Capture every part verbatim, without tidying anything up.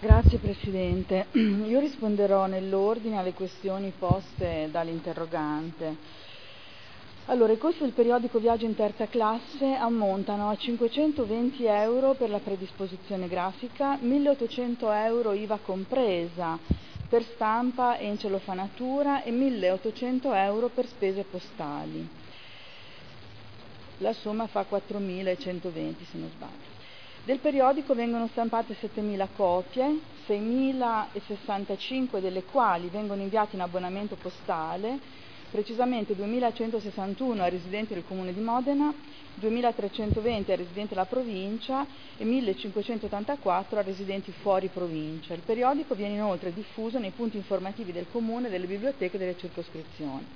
Grazie Presidente. Io risponderò nell'ordine alle questioni poste dall'interrogante. Allora, i costi del periodico Viaggio in terza classe ammontano a cinquecentoventi euro per la predisposizione grafica, milleottocento euro I V A compresa per stampa e incelofanatura e milleottocento euro per spese postali. La somma fa quattromilacentoventi se non sbaglio. Del periodico vengono stampate settemila copie, seimilasessantacinque delle quali vengono inviate in abbonamento postale, precisamente duemilacentosessantuno ai residenti del Comune di Modena, duemilatrecentoventi ai residenti della provincia e millecinquecentottantaquattro ai residenti fuori provincia. Il periodico viene inoltre diffuso nei punti informativi del Comune, delle biblioteche e delle circoscrizioni.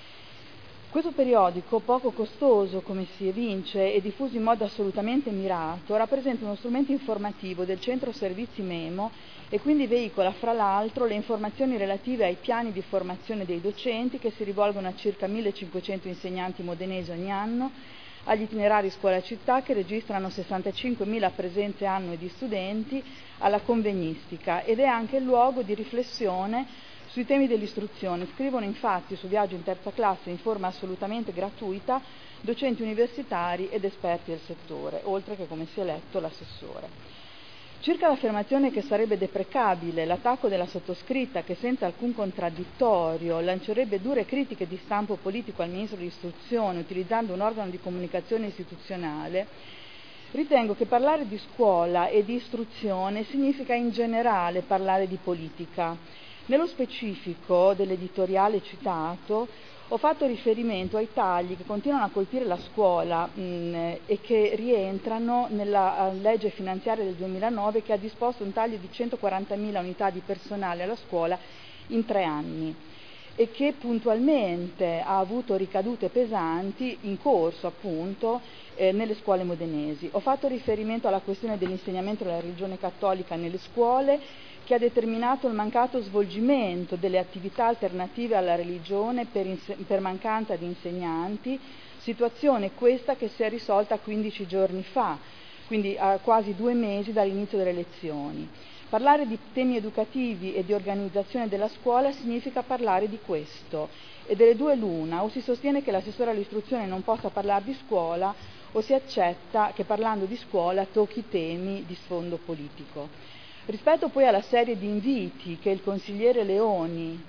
Questo periodico, poco costoso come si evince e diffuso in modo assolutamente mirato, rappresenta uno strumento informativo del Centro Servizi Memo e quindi veicola fra l'altro le informazioni relative ai piani di formazione dei docenti che si rivolgono a circa millecinquecento insegnanti modenesi ogni anno, agli itinerari scuola-città che registrano sessantacinquemila presenze annue di studenti, alla convegnistica ed è anche il luogo di riflessione sui temi dell'istruzione. Scrivono infatti su Viaggio in terza classe in forma assolutamente gratuita docenti universitari ed esperti del settore, oltre che, come si è letto, l'assessore. Circa l'affermazione che sarebbe deprecabile l'attacco della sottoscritta che senza alcun contraddittorio lancerebbe dure critiche di stampo politico al Ministro dell'Istruzione utilizzando un organo di comunicazione istituzionale, ritengo che parlare di scuola e di istruzione significa in generale parlare di politica. Nello specifico dell'editoriale citato ho fatto riferimento ai tagli che continuano a colpire la scuola mh, e che rientrano nella legge finanziaria del duemilanove che ha disposto un taglio di centoquarantamila unità di personale alla scuola in tre anni e che puntualmente ha avuto ricadute pesanti in corso appunto eh, nelle scuole modenesi. Ho fatto riferimento alla questione dell'insegnamento della religione cattolica nelle scuole che ha determinato il mancato svolgimento delle attività alternative alla religione per, per mancanza di insegnanti, situazione questa che si è risolta quindici giorni fa, quindi a quasi due mesi dall'inizio delle lezioni. Parlare di temi educativi e di organizzazione della scuola significa parlare di questo, e delle due l'una: o si sostiene che l'assessore all'istruzione non possa parlare di scuola, o si accetta che parlando di scuola tocchi temi di sfondo politico. Rispetto poi alla serie di inviti che il consigliere Leoni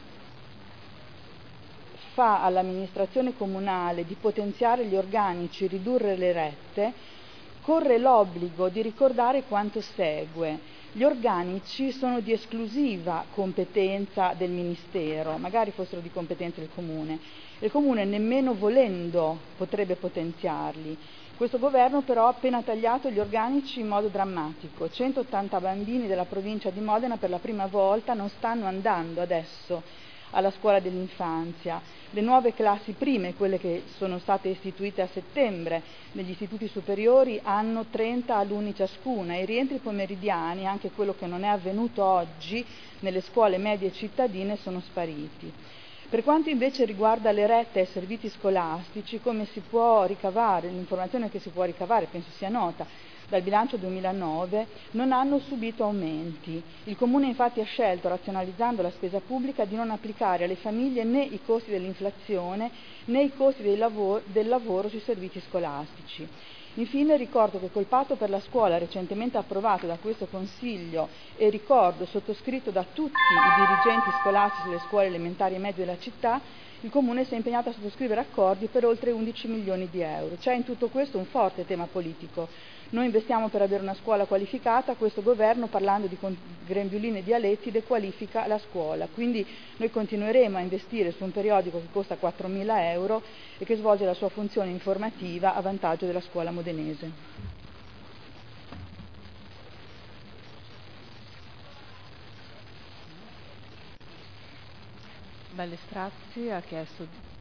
fa all'amministrazione comunale di potenziare gli organici, ridurre le rette, corre l'obbligo di ricordare quanto segue. Gli organici sono di esclusiva competenza del Ministero, magari fossero di competenza del Comune. Il Comune nemmeno volendo potrebbe potenziarli. Questo governo però ha appena tagliato gli organici in modo drammatico. centottanta bambini della provincia di Modena per la prima volta non stanno andando adesso alla scuola dell'infanzia. Le nuove classi prime, quelle che sono state istituite a settembre negli istituti superiori, hanno trenta alunni ciascuna e i rientri pomeridiani, anche quello che non è avvenuto oggi, nelle scuole medie cittadine sono spariti. Per quanto invece riguarda le rette ai servizi scolastici, come si può ricavare, l'informazione che si può ricavare, penso sia nota, dal bilancio duemilanove, non hanno subito aumenti. Il Comune infatti ha scelto, razionalizzando la spesa pubblica, di non applicare alle famiglie né i costi dell'inflazione né i costi del lavoro, del lavoro sui servizi scolastici. Infine ricordo che col patto per la scuola recentemente approvato da questo Consiglio e ricordo sottoscritto da tutti i dirigenti scolastici delle scuole elementari e medie della città, il Comune si è impegnato a sottoscrivere accordi per oltre undici milioni di euro. C'è in tutto questo un forte tema politico. Noi investiamo per avere una scuola qualificata, questo governo, parlando di grembiulini e dialetti, dequalifica la scuola. Quindi noi continueremo a investire su un periodico che costa quattromila euro e che svolge la sua funzione informativa a vantaggio della scuola modenese. Belle Strazzi ha chiesto